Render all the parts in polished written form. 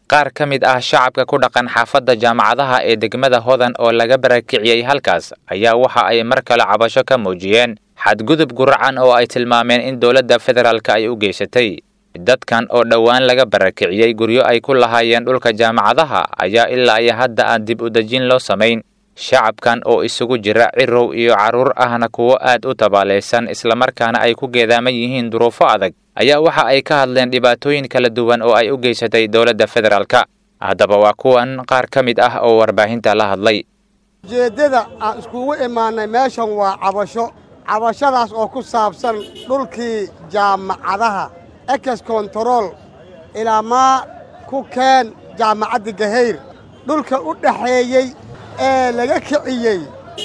qaar ka mid ah shacabka ku dhaqan xaafadda jaamacadaha ee degmada Hodan oo laga barakiciyay halkaas ayaa waxa ay mar kale cabasho ka muujiyeen xadgudub guracan oo ay tilmaameen in dawladda federaalka ay u geysatay. dadkan oo dhawaan laga barakiciyay guryo ay ku lahaayeen dhulka jaamacadaha ayaa ilaa ay hadda aan dib u dajin loo sameyn. shacabkan oo isugu jira cirow iyo caruur ahna kuwo aad u tabaaleysan isla markaana ay ku geedaaman yihiin duruufo adag ayaa waxa ay ka hadleen dhibaatooyin kala duwan oo ay u geysatay dawladda federaalka. haddaba waa kuwan qaar ka mid ah oo warbaahinta la hadlay. ujeedada aan iskugu imaanay meeshan waa cabashadaas oo ku saabsan dhulkii jaamacadaha ex control ilaa maa ku keen jaamacadda Gahayr dhulka u dhaxeeyay ee laga kiciyay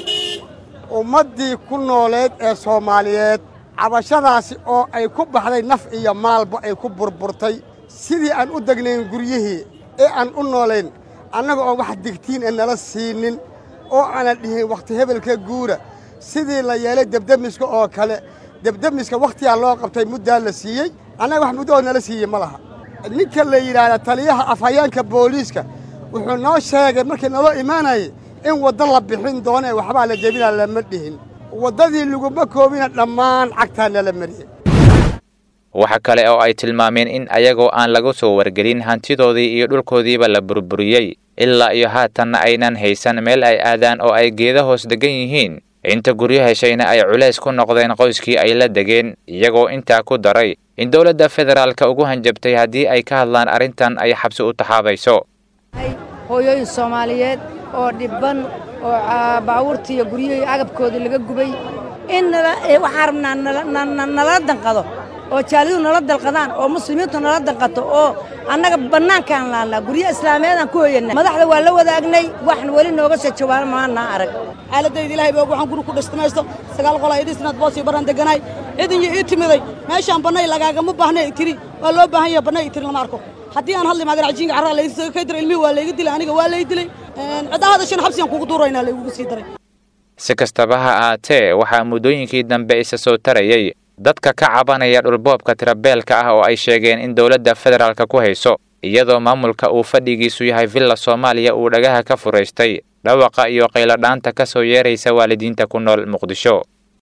ummadii ku nooleed ee Soomaaliyeed. cabashadaasi oo ay ku baxday naf iyo maalba ay ku burburtay sidii aan u degnayn guryihii ee aan u nooleyn annaga oo wax digtiin ee nala siinin oo aan dhihin waqti hebelka guura sidii la yeelay dabdamiska oo kale. dabdamiska waqtiga loo qabtay muddo la siiyay annaga wax muddo nala siiyay ma laha. ninka la yiraahdo taliyaha afhayeenka booliiska wuxuu noo sheegay markii naloo imaanay in wada la bixin doono waxba la jabinaa lama dhihin. wadadii laguma koobina dhammaan cagtaana la mariyay. waxa kale oo ay tilmaameen in ayagoo aan lagu soo wargelin hantidoodii iyo dhulkoodiiba la burburiyay ilaa iyo haatan aynan haysan meel ay aadaan oo ay geedo hoos degan yihiin. inta guryo heshayna ay culays ku noqdeen qoyskii ay la degeen iyagoo intaa ku daray in dawladda federaalka ugu hanjabtay haddii ay ka hadlaan arrintan ay xabsi u taxaabayso. hooyooyin Soomaaliyeed oo dhibban oo baabuurtii iyo guriyihii agabkoodii laga gubay in waxaan rabnaa nala danqado oo jaalidu nala dalqadaan oo muslimiintu nala danqato oo annaga bannaankaan laalnaa guryo islaameedaan ku hoyanay. madaxda waa la wadaagnay waxna weli nooga soo jawaab maana arag. xaaladayda ilaahay baa waxaan guri ku dhistmaysto 9 qol ay dhisnaad boos iyo baran deganay idin ii timiday meeshaan banay lagaagama baahnay tiri waa loo baahan yahay banay tiri lama arko. haddii aan hadli magar cajiinka carraa la isoo ka diray ilmi waa la iga dilay aniga waa la ii dilay cidaahada shan xabsi aan kugu duuraynaa la igu sii daray. si kastaba ha aatee waxaa muddooyinkii dambe isa soo tarayay dadka ka cabanaya dhulboobka tirabeelka ah oo ay sheegeen in dawladda federaalka ku hayso iyadoo maamulka uu fadhigiisu yahay villa Soomaaliya uu dhagaha ka furaystay dhawaqa iyo qayladhaanta ka soo yeeraysa waalidiinta ku nool Muqdisho.